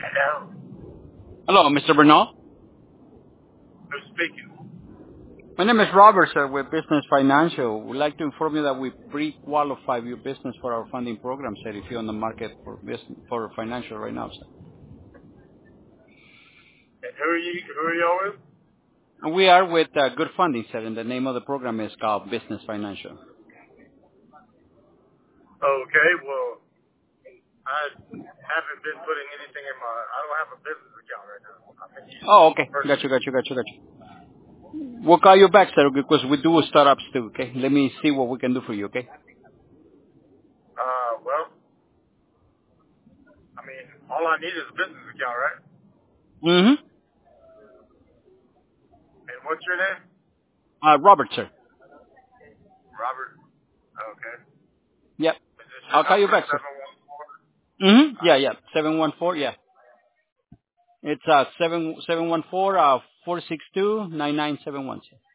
Hello. Hello, Mr. Bernal. Who's speaking? My name is Robert, sir, with Business Financial. We'd like to inform you that we pre-qualify your business for our funding program, sir, if you're on the market for business, for financial right now, sir. And who are you? Who are y'all with? And we are with Good Funding, sir, and the name of the program is called Business Financial. Okay. Well, I haven't been putting anything in my. I don't have a business account right now. I've been using Oh, okay. personal. Got you. We'll call you back, sir, because we do startups too, okay? Let me see what we can do for you, okay? Well, I mean, all I need is a business account, right? Mm-hmm. And what's your name? Robert, sir. Robert. Okay. Yep. Is this your I'll call you number? back, sir. 714. Mm-hmm. Yeah. 714, yeah. It's 714 462 9971, sir.